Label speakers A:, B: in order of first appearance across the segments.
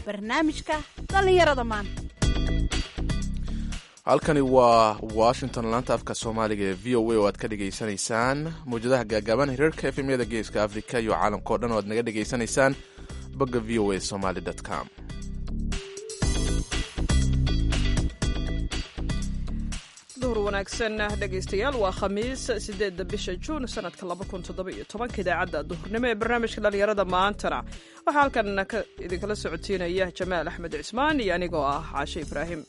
A: barnaamijka dhallinyarada maanta.
B: halkani waa washington, laanta afka soomaaliga ee v o a oo aad ka dhegaysanaysaan mawjadaha gaagaaban hirarka efemyada geeska africa iyo caalamka o dhan oo aad naga dhegaysanaysaan bogga v o a somaly com.
C: duhur wanaagsan dhegaystayaal, waa khamiis 8 bisha juun sanadka 2017 idaacadda duhurnimo ee barnaamijka dhallinyarada maantana waxaa halkan idinkala socotiinaya jamaal axmed cismaan iyo anigoo ah caashe ibraahim.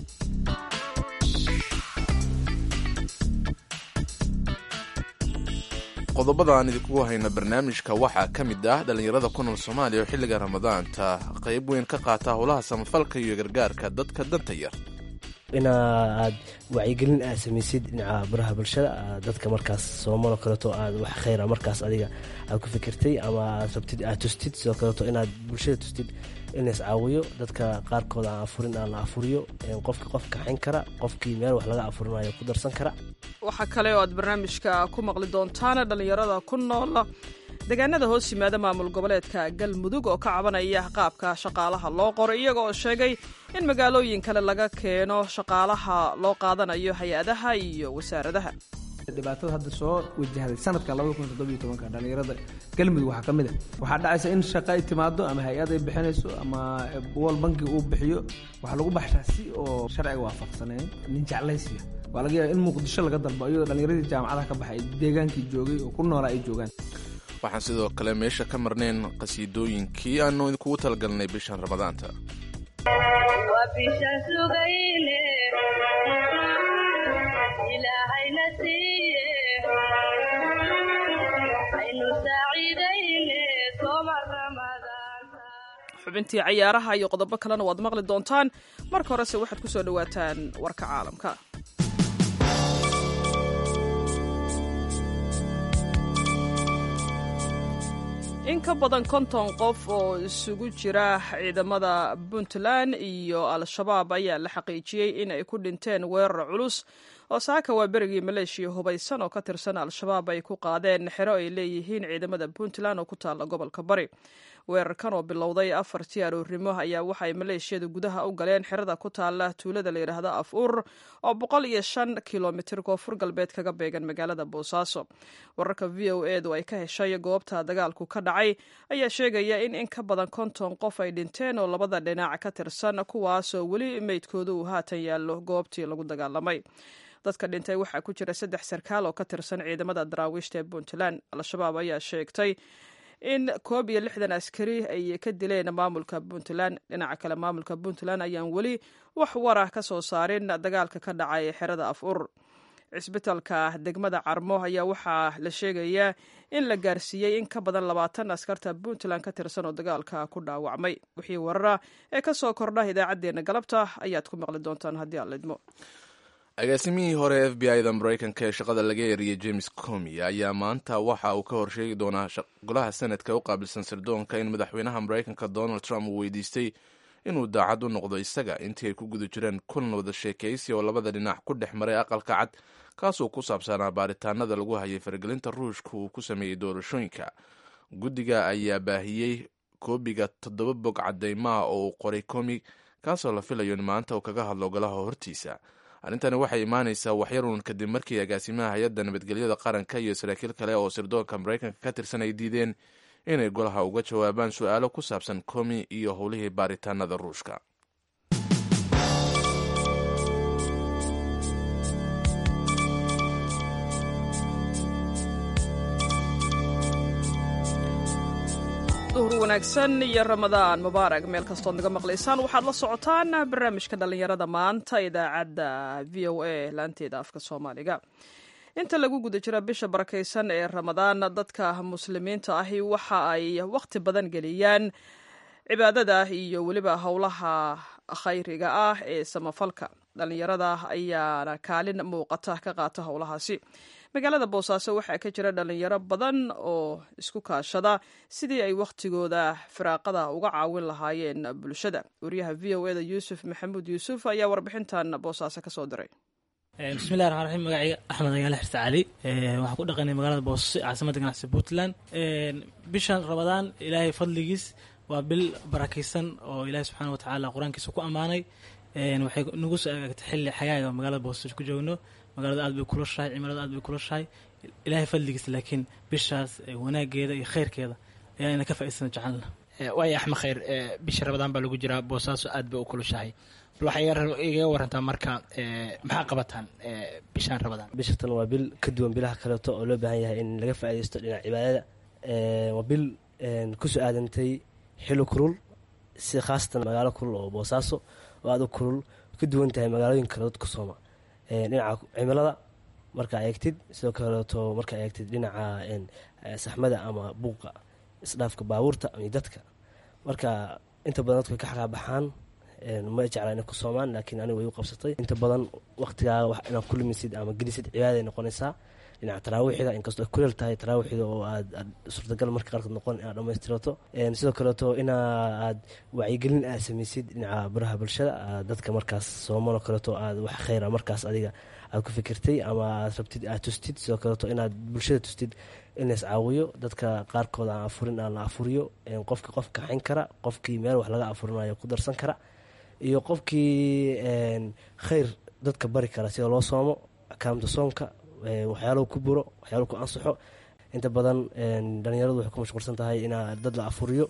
B: qodobada aan idinkugu hayna barnaamijka waxaa ka mid ah dhallinyarada ku nool soomaaliya oo xilliga ramadaanta qayb weyn ka qaata howlaha samafalka iyo gargaarka dadka danta yar.
D: inaad wacyigelin aad samaysid dhinaca baraha bulshada, dadka markaas soomaloo kaleeto aad wax khayra markaas adiga aad ku fikirtay ama aad rabtid aad tustid, sidoo kaleeto inaad bulshada tustid in is caawiyo dadka qaarkood aan afurin aan la afuriyo, qofka qof kaxayn kara, qofkii meel wax laga afurinayo ku darsan kara.
C: waxaa kale oo aad barnaamijka ku maqli doontaan dhallinyarada ku nool deegaanada hoos yimaada maamul goboleedka galmudug oo ka cabanaya qaabka shaqaalaha loo qoro, iyaga oo sheegay in magaalooyin kale laga keeno shaqaalaha loo qaadanayo hay-adaha iyo wasaaradaha.
E: dhibaatada hadda soo wajahday sanadka 2017 dhalinyarada galmudug waxaa ka mid ah waxaa dhacaysa in shaqo ay timaado ama hay-ad ay bixinayso ama wal banki uu bixiyo waxaa lagu baxshaa si oo sharciga waafaqsanayn nin jeclaysiya. waa laga yaabaa in muqdisho laga dalbo iyadoo dhalinyaradii jaamacadaha ka baxay deegaankii joogay oo ku noolaa ay joogaan.
B: waxaan sidoo kale meesha ka marnayn qasiidooyinkii aanu idinkugu talagalnay bishan ramadaanta.
C: xubintii cayaaraha iyo qodobo kalena waad maqli doontaan. marka horese waxaad ku soo dhowaataan warka caalamka. in ka badan 50 qof oo isugu jira ciidamada puntland iyo al-shabaab ayaa la xaqiijiyey in ay ku dhinteen weerar culus oo saaka waa berigii maleeshiya hubaysan oo ka tirsan al-shabaab ay ku qaadeen xero ay leeyihiin ciidamada puntland oo ku taalla gobolka bari. weerarkan oo bilowday 4 aroornimo ayaa waxay maleeshiyadu gudaha u galeen xerada ku taalla tuulada la yidhaahdo af-ur oo 105 kilomitir koonfur galbeed kaga beegan magaalada boosaaso. wararka v o edu ay ka heshay goobta dagaalku ka dhacay ayaa sheegaya in ka badan 50 qof ay dhinteen oo labada dhinac ka tirsan, kuwaasoo weli meydkooda uu haatan yaallo goobtii lagu dagaalamay. dadka dhintay waxaa ku jira 3 sarkaal oo ka tirsan ciidamada daraawiishta ee puntland. al-shabaab ayaa sheegtay in 61 askari ay ka dileen maamulka puntland. dhinaca kale maamulka puntland ayaan weli wax warah ka soo saarin dagaalka ka dhacay xerada af-ur. cisbitaalka degmada carmo ayaa waxaa la sheegayaa in la gaarsiiyey in ka badan 20 askarta puntland ka tirsan oo dagaalka ku dhaawacmay. wixii warara ee ka soo kordha idaacaddeenna galabta ayaad ku maqli doontaan haddii aan lidmo.
B: agaasimihii hore f b i-da maraykanka ee shaqada laga eriyey james comey ayaa maanta waxa uu ka horsheegi doonaa golaha senadka u qaabilsan sirdoonka in madaxweynaha maraykanka donald trump uu weydiistay inuu daacad u noqdo isaga intii ay ku guda jireen kulan wada sheekaysi oo labada dhinac ku dhex maray aqalka cad, kaasoo ku saabsanaa baaritaanada lagu hayay faragelinta ruushka uu ku sameeyey doorashooyinka. guddiga ayaa baahiyey koobiga 7 bog cadeymaha oo uu qoray comey, kaasoo la filayo in maanta uu kaga hadlo golaha hortiisa. arrintani waxay imaanaysaa waxyaruun kadib markii agaasimaha hay-adda nabadgelyada qaranka iyo saraakiil kale oo sirdoonka maraykanka ka tirsan ay diideen inay golaha uga jawaabaan su-aalo ku saabsan comey iyo howlihii baaritaanada ruushka.
C: duhur wanaagsan iyo ramadaan mubaarak meel kastood naga maqlaysaan. waxaad la socotaan barnaamijka dhallinyarada maanta idaacadda v o a laanteeda afka soomaaliga. inta lagu guda jira bisha barakaysan ee ramadaan, dadka muslimiinta ahi waxa ay waqti badan geliyaan cibaadada iyo weliba howlaha khayriga ah ee samafalka. dhallinyarada ayaana kaalin muuqata ka qaata howlahaasi. magaalada boosaaso waxaa ka jira dhallinyaro badan oo isku kaashada sidii ay wakhtigooda firaaqada uga caawin lahaayeen bulshada. wariyaha v o eda yuusuf maxamuud yuusuf ayaa warbixintan boosaaso ka soo diray.
F: bismillahi raxmaan raxiim. magacayga axmed agaale xirse cali, waxaan ku dhaqanay magaalada boosaaso caasimada ganacsiga puntland. bishan ramadaan ilaahay fadligiis waa bil barakaysan oo ilaahi subxaana watacaala qur-aankiisa ku ammaanay. waxay nagu soo agaagtay xilli xagaaga magaalada boosaaso ku joogno. magaalada aad bay kulushahay, cimilada aad bay kulushahay, ilaahay fadligiisa. laakiin bishaas wanaageeda iyo khayrkeeda ayaa ina ka faa'iidsana jecelna.
G: waaya axmed khayr, bisha rabadaan baa lagu jiraa, boosaaso aad bay u kulushahay. bal waxay iga warantaa marka maxaa qabataan bishaan rabadaan?
D: bishatan waa bil ka duwan bilaha kaleeto oo loo baahan yahay in laga faa'iidaysto dhinaca cibaadada. waa bil kusoo aadantay xilli kulul, si khaasatan magaalo kulul oo boosaaso oo aad u kulul, ka duwan tahay magaalooyin kaleod ku sooma dhinaca cimilada markaa eegtid. sidoo kaleeto markaa eegtid dhinaca saxmada ama buuqa isdhaafka baabuurta iyo dadka. marka inta badan dadku ka xaqaabaxaan, ma jeclaa inay ku soomaan, laakiin aniga way u qabsatay. inta badan waqtigaaga wax inaad ku lumisid ama gelisid cibaadaday noqonaysaa. dhinaca taraawiixda, inkastoo ay kuleel tahay taraawiixda oo aad suurtagal marka qaarkood noqon inaad dhammaystirato. sidoo kaleeto inaad wacyigelin aad samaysid dhinaca baraha bulshada, dadka markaas soomanoo kaleeto aad wax khayra markaas adiga aad ku fikirtay ama aad rabtid aad tustid. sidoo kaleeto inaad bulshada tustid in lays caawiyo, dadka qaarkood aan afurin aan la afuriyo, qofkii qof kaxayn kara, qofkii meel wax laga afurinayo ku darsan kara, iyo qofkii khayr dadka bari kara sida loo soomo, akaamta soomka, waxyaalahu ku buro, waxyaalahu ku ansaxo. inta badan dhalinyaradu waxay ku mashquulsan tahay in dad la afuriyo,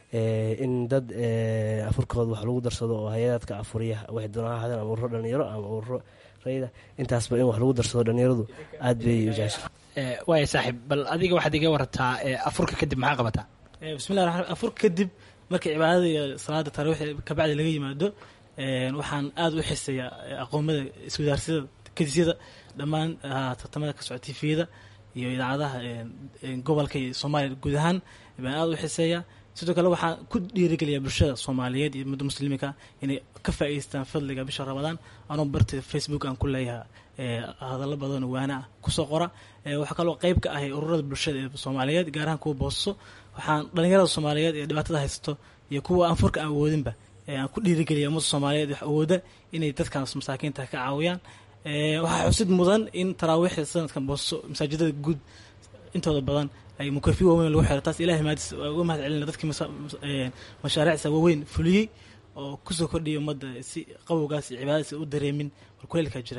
D: in dad afurkooda wax lagu darsado oo hay-adaadka afuriya waxay doonaan hadeen ama ururo dhalinyaro ama ururo rayida. intaasba in wax lagu darsado dhalinyaradu aad bay u jecesha.
G: waaya saaxiib, bal adiga waxaad iga warataa afurka kadib maxaa qabataa?
F: bismillahi raxmaan. afurka kadib marka cibaadada iyo salaada taraawiixda kabacdi laga yimaado, waxaan aad u xiseeyaa aqoomada iswadaarsida kadisyada dhammaan tartamada ka socda tifiyada iyo idaacadaha gobolka iyo soomaaliya guud ahaan baan aad u xiseeyaa. sidoo kale waxaan ku dhiirigeliyaa bulshada soomaaliyeed iyo ummadda muslimiinka inay ka faa'iidaystaan fadliga bisha rabadaan. anoo barta Facebook aan ku leeyahay hadallo badan oo waana kusoo qora. waxaa kaloo qayb ka ahay ururada bulshada ee soomaaliyeed, gaar ahaan kuwa boosaso. waxaan dhalinyarada soomaaliyeed ee dhibaatada haysato iyo kuwa aan furka aan awoodinba aan ku dhiirigeliya ummadda soomaaliyeed wax awooda inay dadkaas masaakiinta ka caawiyaan. waxaa xusid mudan in taraawiixda sanadkan boosaso masaajidada guud intooda badan ay mukafi waaweyn lagu xiro. taas ilahay maadis uga mahad celina dadkii mashaariicsa waaweyn fuliyey oo kusoo kordhiyay ummadda si qabowgaas iyo cibaadadaas u dareemin warkuleelkaa jira.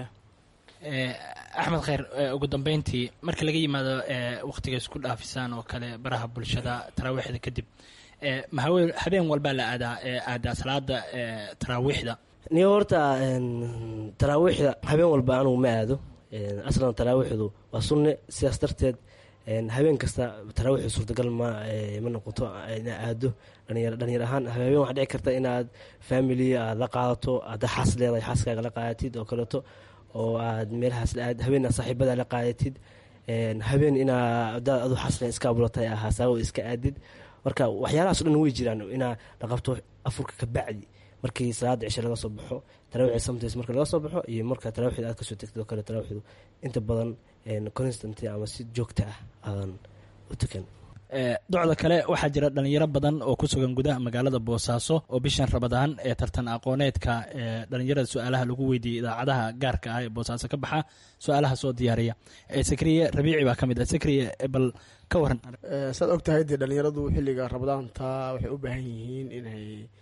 G: axmed khayr, ugu dambeyntii marka laga yimaado waqtiga isku dhaafisaan oo kale baraha bulshada taraawiixda kadib, habeen walbaa la aadaa salaada taraawiixda?
D: niyo horta taraawiixda habeen walba anugu ma aado. aslan taraawiixdu waa sunne, sidaas darteed habeen kasta taraawiixdu suurtagal ma noqoto inaa aado. dhalinyar ahaan habeen waxaa dhici karta inaad family aad la qaadato, haddaa xaas leedahay xaaskaaga la qaadatid oo kaleeto, oo aad meelahaas habeen saaxiibada la qaadatid, habeen inaa hadaad adu xaslen iska abulatay ahaasaao iska aadid. marka waxyaalahaas o dhan way jiraan inaa la qabto afurka ka bacdi markii salaada cishe laga soo baxo. taraawiixda sometimes marka laga soo baxo iyo marka taraawiixda aad kasoo tegtid oo kale, taraawiixdu inta badan constant ama si joogta ah aadan u tukan.
G: docda kale waxaa jira dhalinyaro badan oo ku sugan gudaha magaalada boosaaso oo bishan rabadaan ee tartan aqooneedka dhalinyarada su-aalaha lagu weydiiyey idaacadaha gaarka ah ee boosaaso ka baxa su-aalaha soo diyaariya. sakriye rabiici baa ka mid ah. sakriye, bal ka waran.
H: saad og tahay dee dhalinyaradu xilliga rabadaanta waxay u baahan yihiin inay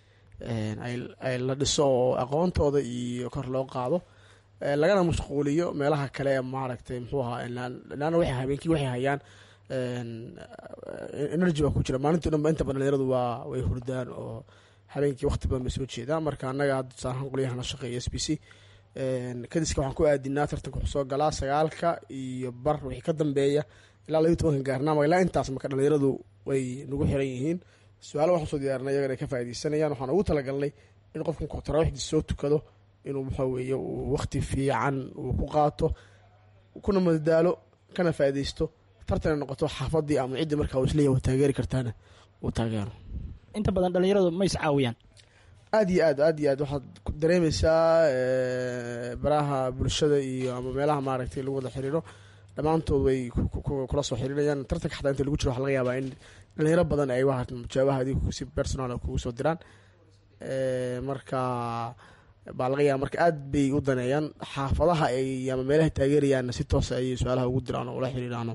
H: ay la dhiso oo aqoontooda iyo kor loo qaado, lagana mashquuliyo meelaha kale ee maaragtay muxuu ahaa laana waxay habeenkii waxay hayaan energy baa ku jira. maalintii dhanba inta badan dhalinyaradu way hurdaan oo habeenkii waqti badan bay soo jeedaan. marka annaga hadda tusaalahaan qolyahana shaqeeya s b c kadiska waxaan ku aadinaa tartanka wuxuu soo galaa 9 iyo bar wixii ka dambeeya ilaa 12 gaarnaama. ilaa intaas marka dhalinyaradu way nagu xiran yihiin. su-aalo waxaan soo diyaarinay iyagana ay ka faaidaysanayaan. waxaan ugu talagalnay in qofka taraawiixdii soo tukado inuu maxaa weeye uu waqti fiican uu ku qaato, kuna madadaalo, kana faaidaysto. tartana noqoto xaafadii ama ciddii markaa uu isleeyahay taageeri kartaana uu taageero.
G: inta badan dhalinyaradu ma is caawiyaan?
H: aad iyo aad waxaad dareemaysaa baraha bulshada iyo ama meelaha maaragtay lagu wada xiriiro dhammaantood way kula soo xiriirayaan. tartanka xataa inta lagu jiro waxa laga yaabaa in dhalinyaro badan ay mujaabaha adigu si personal kugu soo diraan. marka baa laga yaaba marka aad bay u daneeyaan xaafadaha ay ama meelaha taageerayaanna si toosa ayay su-aalaha ugu diraan oo ula xiriiraano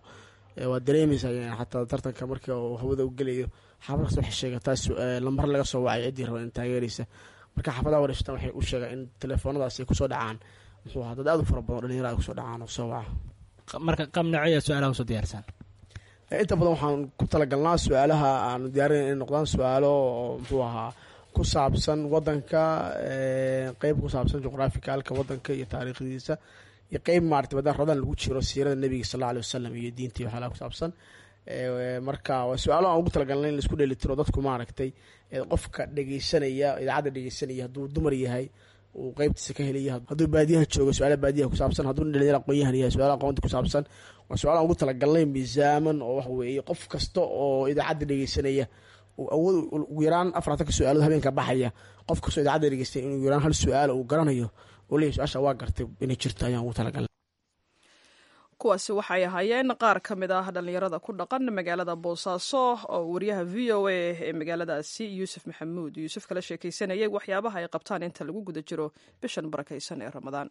H: waad dareemaysaa xataa tartanka markii uu hawada u gelayo xaafad kasta waxay sheegataa lambar laga soo wacay ciddii raba in taageeraysa marka xaafadaha wareystaan waxay u sheegaan in telefoonadaas ay kusoo dhacaan muxuu ahaa dad aad u fara badan dhalinyaro ay kusoo dhacaan oo soo waca.
G: marka qamnacaya su-aalaha usoo diyaarsan
H: inta badan waxaan ku talagalnaa su-aalaha aanu diyaarin inay noqdaan su-aalo oo muxuu ahaa ku saabsan wadanka, qeyb ku saabsan juqraafikaalka wadanka iyo taariikhdiisa, iyo qeyb maarata maadaama ramadaan lagu jiro siirada nebiga sal alla alay wasalam iyo diintii waxyaalaha ku saabsan. marka waa su-aalo aan ugu talagalnay in laisku dheelitiro dadku maaragtay qofka dhegeysanaya idaacadda dhegeysanaya hadduu dumar yahay uu qeybtiisa ka helaya, hadduu baadiyaha joogo su-aalaha baadiyaha ku saabsan, hadduu dhalinyaro aqoon-yahan yahay su-aalaha aqoonta ku saabsan. waa su-aalo aan ugu talagalnay miisaaman oo wax weeye qof kasta oo idaacadda dhegeysanaya awood ugu yaraan 40 su-aalood habeenka baxaya, qof kastoo idaacadda dhegeystay inuu yaraan hal su-aal uu garanayo oo leeyahay su-aasha waa gartay inay jirto ayaan ugu talagalnay.
C: kuwaasi waxay ahaayeen qaar ka mid ah dhallinyarada ku dhaqan magaalada boosaaso oo wariyaha v o a ee magaaladaasi yuusuf maxamuud yuusuf kala sheekaysanayay waxyaabaha ay qabtaan inta lagu guda jiro bishan barakaysan ee ramadaan.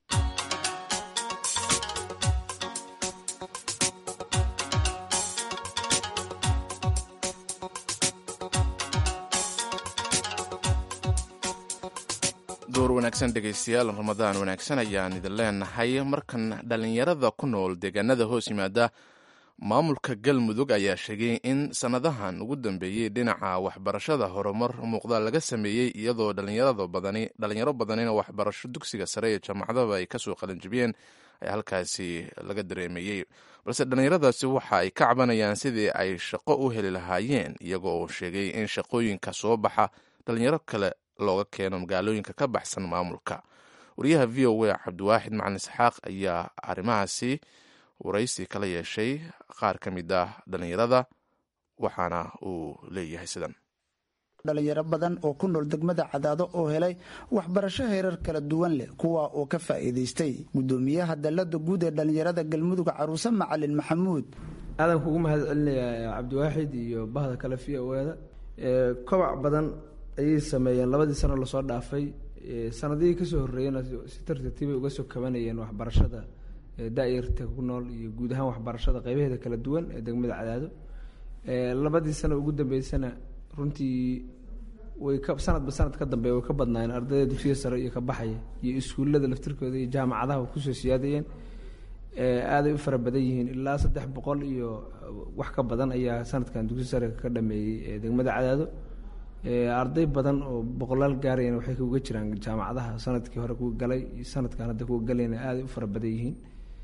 B: door wanaagsan dhegaystayaal, ramadaan wanaagsan ayaan idin leenahay. markan dhallinyarada ku nool deegaanada hoos yimaada maamulka galmudug ayaa sheegay in sannadahan ugu dambeeyey dhinaca waxbarashada horumar muuqda laga sameeyey, iyadoo dhalinyaro badanina waxbarasho dugsiga sare ee jaamacadaba ay kasoo qalanjibiyeen ay halkaasi laga dareemayey. balse dhallinyaradaasi waxa ay ka cabanayaan sidii ay shaqo u heli lahaayeen, iyagoo sheegay in shaqooyinka soo baxa dhalinyaro kale looga keeno magaalooyinka ka baxsan maamulka. wariyaha v o a cabdiwaaxid macalin isxaaq ayaa arrimahaasi waraysi kala yeeshay qaar ka mid ah dhallinyarada, waxaana uu leeyahay sidan.
I: dhalinyaro badan oo ku nool degmada Cadaado oo helay waxbarasho heerar kala duwan leh, kuwa oo ka faa'iidaystay gudoomiyaha dalada guud ee dhalinyarada galmudug Caruuse Macalin Maxamuud.
E: aadan kugu mahadcelinayaa cabdiwaaxid iyo bahda kale v o a kobac badan ayay sameeyeen labadii sano lasoo dhaafay. sanadihii kasoo horreeyena si tartiibay uga soo kabanayeen waxbarashada daa'irta ku nool iyo guud ahaan waxbarashada qaybaheeda kala duwan ee degmada Cadaado. labadii sano ugu dambeysana runtii way sanadba sanad ka dambeeya way ka badnaayeen ardayda dugsiga sare iyo ka baxaya iyo iskuullada laftirkooda iyo jaamacadaha kusoo siyaadayeen. aaday u fara badan yihiin, ilaa 300 iyo wax ka badan ayaa sanadkan dugsi sare ka dhameeyey degmada Cadaado. arday badan oo boqolaal gaarayeen waxay uga jiraan jaamacadaha sanadkii hore kuwa galay iyo sanadkan hadda kuwa galayna aaday u fara badan yihiin.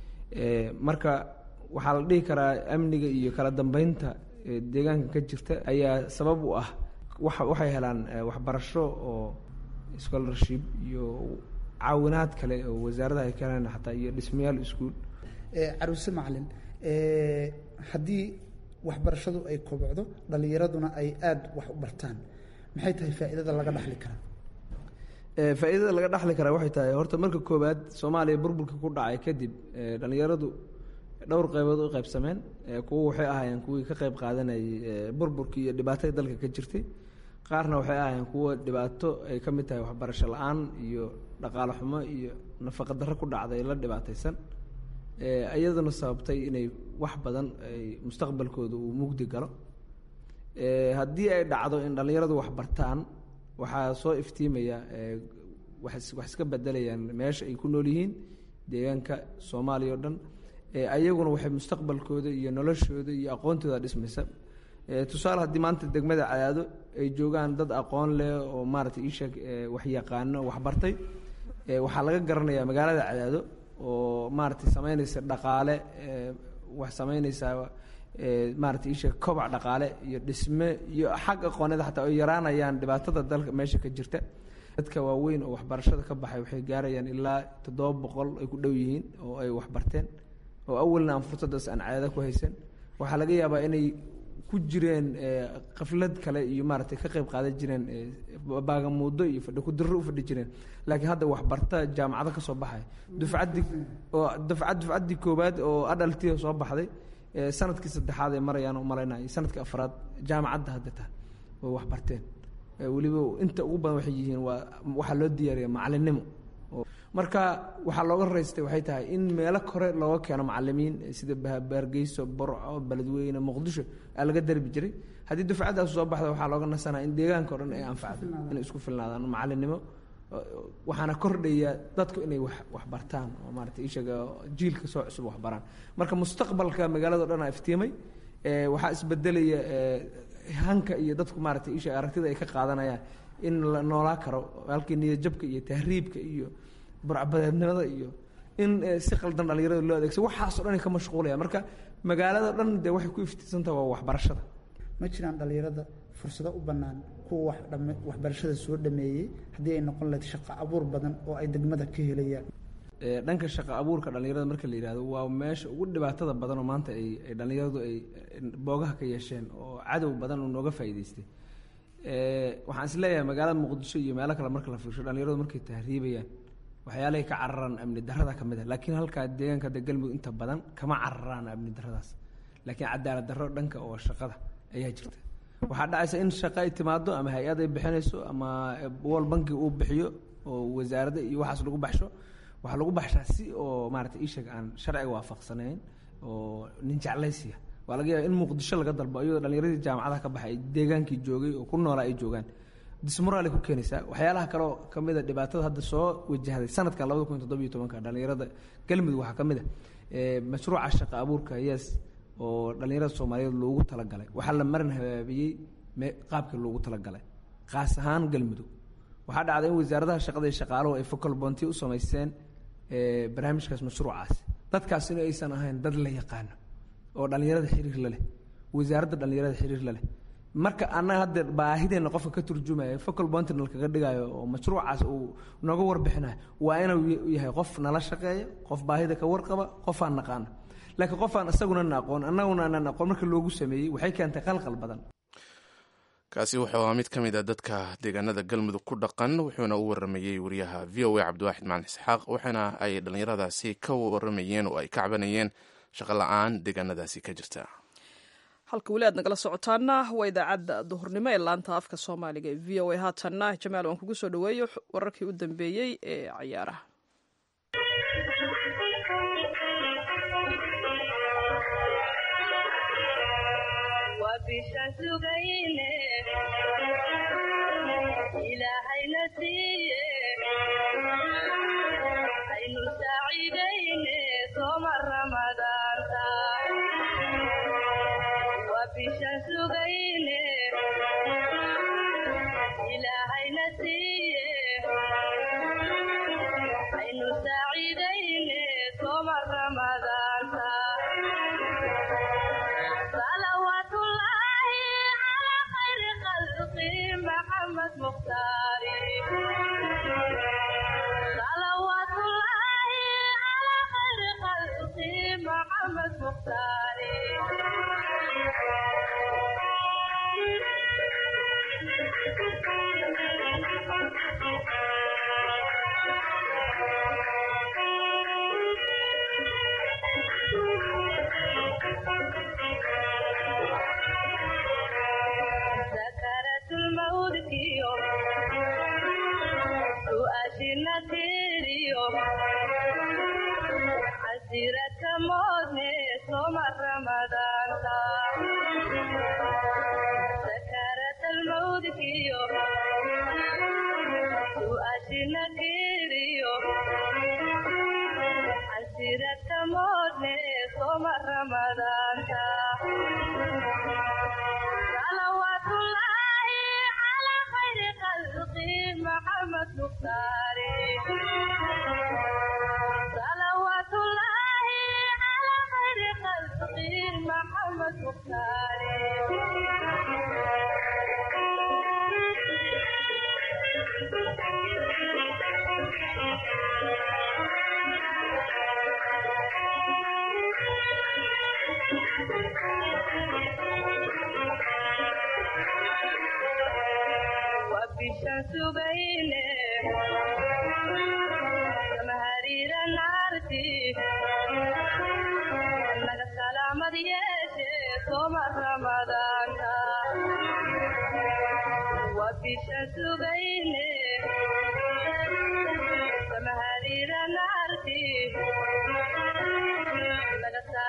E: marka waxaa la dhihi karaa amniga iyo kala dambeynta deegaanka ka jirta ayaa sabab u ah. waxay helaan waxbarasho oo scholarship iyo caawinaad kale oo wasaaradaha ay ka helaan xataa iyo dhismayaal iskuul.
I: Caruuse Macalin, haddii waxbarashadu ay kobocdo dhalinyaraduna ay aada wax u bartaan, maxay tahay faa'iidada laga dhaxli karaa?
E: faa'iidada laga dhaxli karaa waxay tahay horta marka koowaad Soomaaliya burburka ku dhacay kadib dhalinyaradu dhowr qaybood u qaybsameen. kuwa waxay ahaayeen kuwii ka qayb qaadanayay burburkii iyo dhibaatada dalka ka jirtay, qaarna waxay ahaayeen kuwa dhibaato ay ka mid tahay waxbarasho la-aan iyo dhaqaale xumo iyo nafaqo darro ku dhacday la dhibaataysan, iyaduna sababtay inay wax badan ay mustaqbalkooda uu mugdi galo. haddii ay dhacdo in dhalinyaradu wax bartaan, waxaa soo iftiimaya wax iska bedelayaan meesha ay ku nool yihiin deegaanka Soomaaliya oo dhan. ayaguna waxay mustaqbalkooda iyo noloshooda iyo aqoontooda dhismaysa. tusaale haddii maanta degmada Cadaado ay joogaan dad aqoon leh oo maaragtay isheeg wax yaqaano wax bartay, waxaa laga garanayaa magaalada Cadaado oo maaragtay sameynaysa dhaqaale, wax sameynaysa maaragtay isheeg kobac dhaqaale iyo dhisme iyo xag aqooneed xataa ay yaraanayaan dhibaatada dalka meesha ka jirta. dadka waaweyn oo waxbarashada ka baxay waxay gaarayaan ilaa 700 ay ku dhow yihiin oo ay wax barteen, oo awalna aan fursadaas aan Cadaado ku haysan. waxaa laga yaabaa inay ku jireen qaflad kale iyo maaragtay ka qayb qaadan jireen baagamuudo iyo fadhi ku dirro u fadhi jireen, laakiin hadda wax barta jaamacado ka soo baxay dufcaddii koowaad oo adhaltiga soo baxday sanadkii 3aad ay marayaan oo malaynaya sanadkii 4aad jaamacadda hadda tahay oo wax barteen. weliba inta ugu badan waxay yihiin waxaa loo diyaariya macalinimo marka waxaa looga raystay waxay tahay in meelo kore looga keeno macalimiin sida Hargeysa, Burco, Beledweyne, Muqdisho laga darbi jiray. haddii dufcadaas soo baxda waxaa looga nasanaa in deegaanka oo dhan ay anfacdo inay isku filnaadaan macalinimo, waxaana kordhaya dadku inay wax bartaan oo maaragtay ishaga jiilka soo cusub wax baraan. marka mustaqbalka magaalada oo dhan ay iftiimay, waxaa isbedelaya hanka iyo dadku maaragtay ishaga aragtida ay ka qaadanayaan in la noolaa karo halkii niyad jabka iyo tahriibka iyo burcabadeednimada iyo in si qaldan dhalinyarada loo adeegsado waxaasoo dhan ay ka mashquulaya. marka magaalada dhan dee waxay ku iftiisantaha waa waxbarashada.
I: ma jiraan dhalinyarada fursado u bannaan kuwa waxbarashada soo dhameeyey haddii ay noqon lahayd shaqo abuur badan oo ay degmada ka helayaan?
E: dhanka shaqo abuurka dhalinyarada marka la yidhahdo waa meesha ugu dhibaatada badan oo maanta ay dhalinyaradu ay boogaha ka yeesheen oo cadow badan uu nooga faa'iidaystay. waxaan is leeyahay magaalada Muqdisho iyo meelo kale marka la fiirsho dhalinyaradu markay tahriibayaan waxyaalahay ka cararaan amni darrada ka mid ah, laakiin halkaa deegaanka Galmudug inta badan kama cararaan amni darradaas, laakiin cadaalad darro dhanka oo shaqada ayaa jirta. waxaa dhacaysa in shaqo ay timaado ama hay-ad ay bixinayso ama World Bank uu bixiyo oo wasaaradda iyo waxaas lagu baxsho, waxaa lagu baxshaa si oo maaragtay ishag aan sharciga waafaqsanayn oo nin jeclaysiya. waa laga yaabaa in Muqdisho laga dalbo iyadoo dhalinyaradii jaamacadaha ka baxay deegaankii joogay oo ku noolaa ay joogaan, dismoral ay ku keenaysaa. waxyaalaha kale oo ka mid a dhibaatada hadda soo wajahday sanadkan 2017 dhalinyarada Galmudug waxaa ka mid ah mashruuca shaqo abuurka yes oo dhalinyarada Soomaaliyeed loogu talagalay. waxaa la marin habaabiyey qaabkii loogu talagalay qaas ahaan Galmudug. waxaa dhacday in wasaaradaha shaqada iyo shaqaaluhu ay focal point u sameysteen barnaamijkaas mashruucaas. dadkaas in aysan ahayn dad la yaqaano oo dhalinyarada xiriir la leh, wasaaradda dhalinyarada xiriir la leh. marka annaga hadda baahideena qofka ka turjumaya focal point kaga dhigayo oo mashruucaas uu nooga warbixinayo waa inuu yahay qof nala shaqeeya, qof baahida ka warqaba, qof aan naqaano. laakiin qof aan isaguna aqoon annaguna aan aqoon marka loogu sameeyey waxay keentay qalqal badan.
B: kaasi wuxuu ahaa mid ka mid ah dadka deegaanada Galmudug ku dhaqan, wuxuuna u waramayey wariyaha VOA Cabdiwaaxid Macalin Isxaaq, waxaana ay dhalinyaradaasi ka waramayeen oo ay ka cabanayeen shaqo la-aan deegaanadaasi ka jirta.
C: halka weli aad nagala socotaana waa idaacadda duhurnimo ee laanta afka soomaaliga ee VOA. haatanna Jamaal waan kugu soo dhaweeyo wararkii u dambeeyey ee ciyaaraha.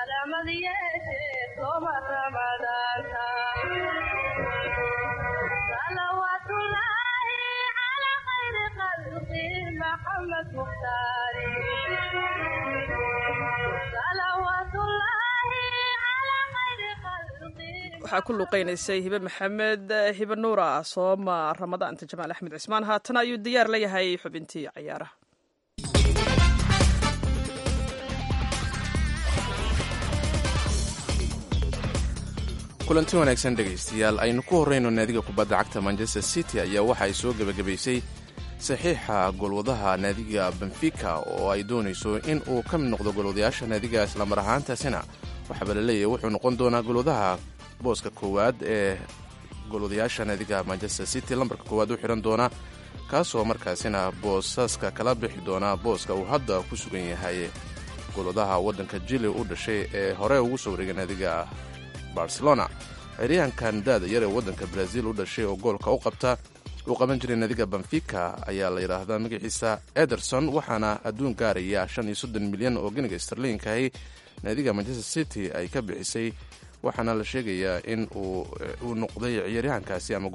C: waxaa ku luqeynaysay hibe maxamed hibe nuura sooma ramadaanta jamaal axmed cismaan haatana ayuu diyaar la yahay xubintii cayaaraha.
B: kulanti wanaagsan dhegaystayaal aynu ku horrayno naadiga kubadda cagta manchester city ayaa waxa ay soo gebagabaysay saxiixa golwadaha naadiga benfica oo ay doonayso in uu ka mid noqdo golwadayaasha naadiga islamar ahaantaasina waxaaba la leeyahay wuxuu noqon doonaa golwadaha booska koowaad ee golwadayaasha naadiga manchester city lambarka koowaad u xihan doona kaasoo markaasina boosaska kala bixi doona booska uu hadda ku sugan yahay golwadaha waddanka jili u dhashay ee hore ugu soo wareegay naadiga barcelona. ciyaaryahankan daada yar ee waddanka brazil u dhashay oo goolka uu qaban jiray naadiga benfica ayaa la yidhaahdaa magaciisa ederson waxaana adduun gaaraya milyan oo geniga starliinkahi naadiga manchester city ay ka bixisay waxaana la sheegayaa in uu noqday ciyaaryahankaasi ama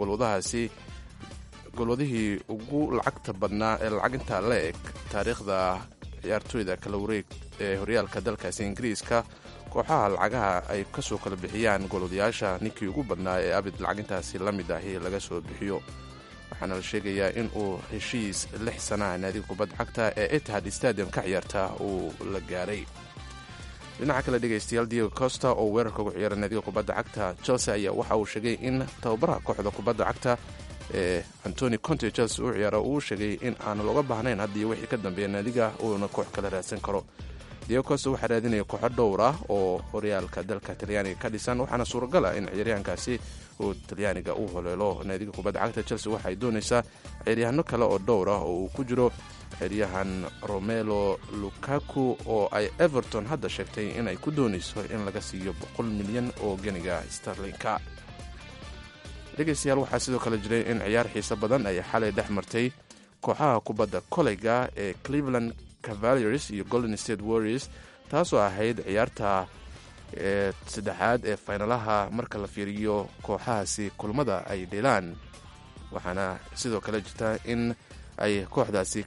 B: golwadihii ugu lacagta badnaa ee lacaginta la eg taariikhda ciyaartooyda kala wareeg ee horyaalka dalkaasi ingiriiska. kooxaha lacagaha ay ka soo kala bixiyaan golwadayaasha ninkii ugu badnaa ee abid lacagintaasi la mid ahi laga soo bixiyo waxaana la sheegayaa in uu heshiis 6 sanaha naadiga kubadda cagta ee Etihad Stadium ka ciyaarta uu la gaaray. dhinaca kale dhegaystayaal Diego Costa oo weerarka ugu ciyaara naadiga kubadda cagta Chelsea ayaa waxa uu sheegay in tababaraha kooxda kubadda cagta ee Antonio Conte Chelsea uu ciyaaro uu sheegay in aan looga baahnayn haddii wixii ka dambeeya naadiga uuna koox kala raadsan karo. Diego Costa waxaa raadinaya kooxo dhowr ah oo horyaalka dalka Talyaaniga ka dhisan waxaana suuragal ah in ciyaaryahankaasi uu Talyaaniga u holeelo. naadiga kubadda cagta Chelsea waxay doonaysaa ciyaaryahanno kale oo dhowr ah oo uu ku jiro ciyaaryahan Romelu Lukaku oo ay Everton hadda sheegtay in ay ku doonayso in laga siiyo 100 milyan oo geniga sterlinka. dhegaystayaal waxaa sidoo kale jiray in ciyaar xiiso badan ay xalay dhex martay kooxaha kubadda koleyga ee Cleveland Cavaliers iyo Golden State Warriors taasoo ahayd ciyaarta saddexaad ee finalaha marka la fiiriyo kooxahaasi kulmada ay dheelaan waxaana sidoo kale jirta in ay kooxdaasi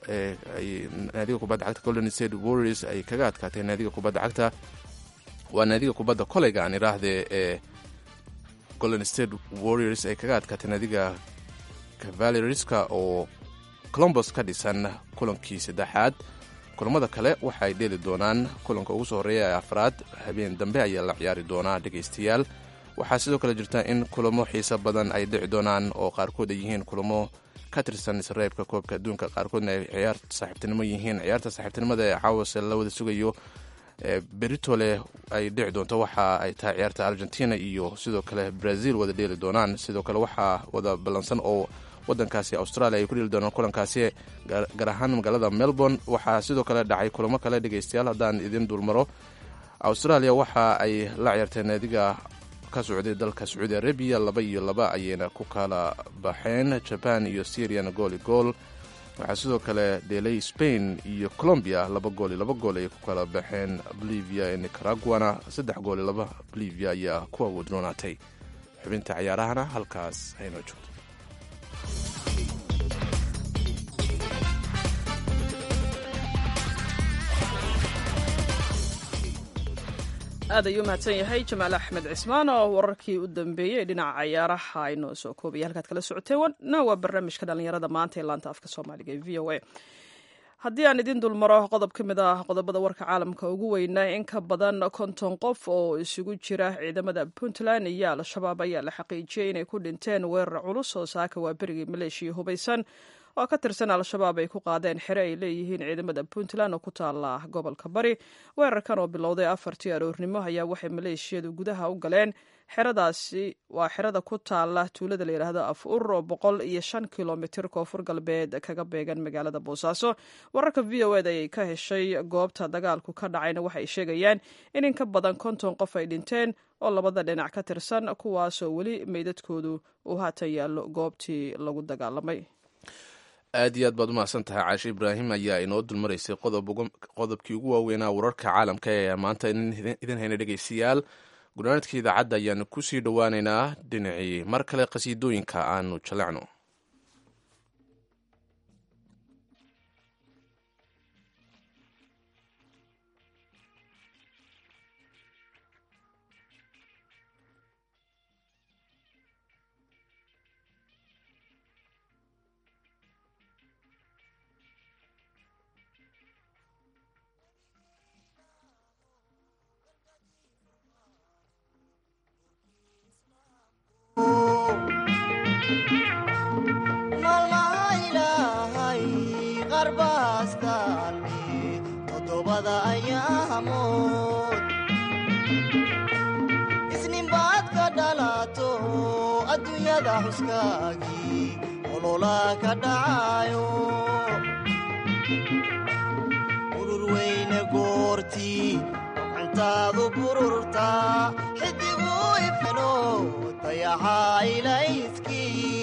B: naadiga kubadda cagta Golden State Warriors ay kaga adkaatay naadiga kubadda cagta waa naadiga kubadda koleyga aan iraahdee ee Golden State Warriors ay kaga adkaatay naadiga Cavalierska oo Columbus ka dhisan kulankii saddexaad. kulamada kale waxa ay dheeli doonaan kulanka ugu soo horeeya ee afraad habeen dambe ayaa la ciyaari doonaa. dhegaystayaal waxaa sidoo kale jirta in kulamo xiiso badan ay dhici doonaan oo qaarkood ay yihiin kulamo ka tirsan isreebka koobka adduunka qaarkoodna ay ciyaar saaxiibtinimo yihiin. ciyaarta saaxiibtinimada ee caawase la wada sugayo beritole ay dhici doonto waxa ay tahay ciyaarta Argentina iyo sidoo kale Brazil wada dheeli doonaan. sidoo kale waxaa wada ballansan oo waddankaasi Australia ay ku dhili doonaan kulankaasi gaar ahaan magaalada Melbourne. waxaa sidoo kale dhacay kulamo kale dhegaystayaal haddaan idin dulmaro. Australia waxa ay la ciyaartay naadiga ka socday dalka Saudi Arabia 2-2 ayayna ku kala baxeen. Japan iyo Syria gool. waxaa sidoo kale dheelay Spain iyo Colombia 2-2 ay ku kala baxeen. Bolivia iyo Nicaraguana 3-2 Bolivia ayaa ku awoodnoonaatay. xubinta ciyaarahana halkaas hayno joogto.
C: aad ayuu mahadsan yahay jamaal axmed cismaan oo wararkii u dambeeyey dhinaca cayaaraha aynoo soo koobaya halkaad kala socoteena waa barnaamijka dhallinyarada maanta ee laanta afka soomaaliga ee v o a. haddii aan idin dulmaro qodob ka mid ah qodobada warka caalamka ugu weynaa in ka badan 50 qof oo isugu jira ciidamada Puntland iyo al-shabaab ayaa la xaqiijiyey inay ku dhinteen weerar culus oo saaka waa berigii maleeshiya hubaysan oo ka tirsan al-shabaab ay ku qaadeen xere ay leeyihiin ciidamada Puntland oo ku taala gobolka bari. weerarkan oo bilowday 4 aroornimo ayaa waxay maleeshiyadu gudaha u galeen xeradaasi waa xerada ku taala tuulada la yiraahdo Afur oo 105 kilomitir koonfur galbeed kaga beegan magaalada Boosaaso. wararka VOAda ay ka heshay goobta dagaalku ka dhacayna waxay sheegayaan in ka badan 50 qof ay dhinteen oo labada dhinac ka tirsan kuwaasoo weli meydadkoodu uu haatan yaallo goobtii lagu dagaalamay.
B: aad iyo aad baad umahadsan tahay caashe ibraahim ayaa inoo dulmaraysay qodobkii ugu waaweynaa wararka caalamka ee maanta idin hayna dhegaystayaal gunaanadkii idaacadda ayaanu kusii dhowaaneynaa dhinacii mar kale qasiidooyinka aanu jalecno.
J: isninbaad ka dhalato adduunyada xuskaagii olola ka dhacayo urur weyne goortii cantaadu bururta xidigu ifno dayaxa ilayskii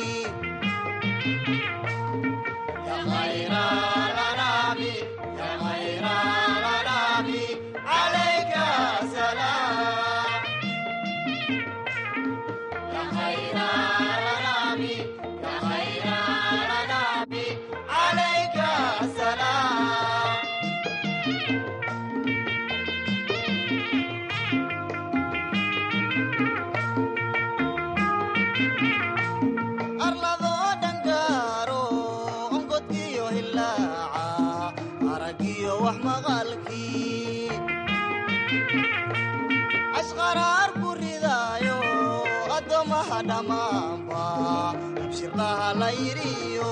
J: ashqaraar ku ridaayo addoommaha dhammaanba abshirlaha la yidhiyo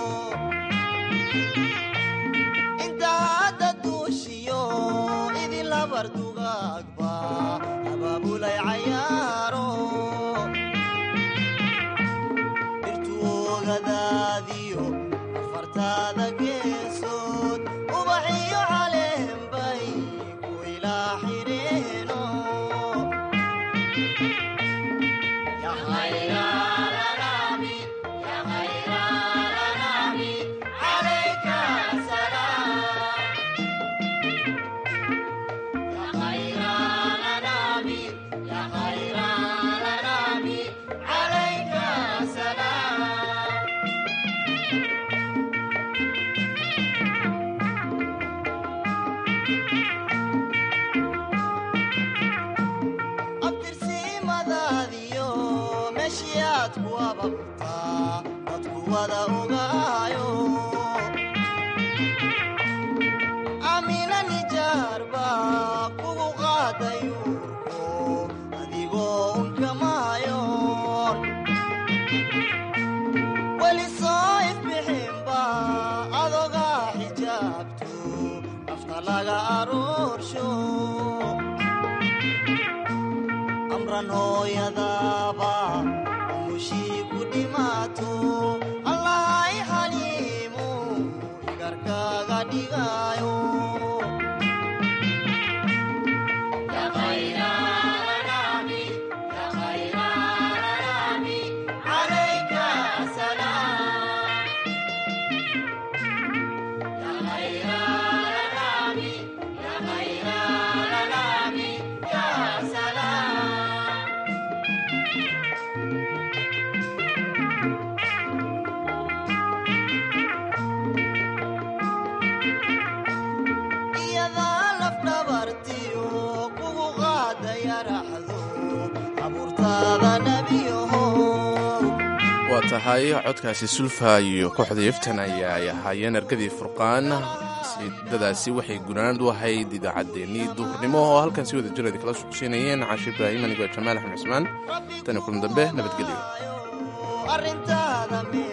J: inta hadda duushiyo idin labar dugaagba abaabulay cayaaro dhirtuogadaadiyo afartaada geesood ubaxiyo caleenbay ku ilaa xidheeno amina nijaarba kugu qaadayuurko adigoo unkamahayoon weli soo ifbixinba adogaa xijaabto afka laga aroorsho amran hooyadaaba umushii ku dhimaato allahay xaliimu igarkaaga dhigaayo
B: waa tahay codkaasi sulfa iyo kooxda iftan ayaa ay ahaayeen ergadii furqaan. siidadaasi waxay gunaanad u ahayd idaacaddeenii duhurnimo oo halkan si wada jiradi kala socodsiinayeen caashe ibraahim anigoo jamaal axmed cismaan tani kulan dambe nabadgelyo.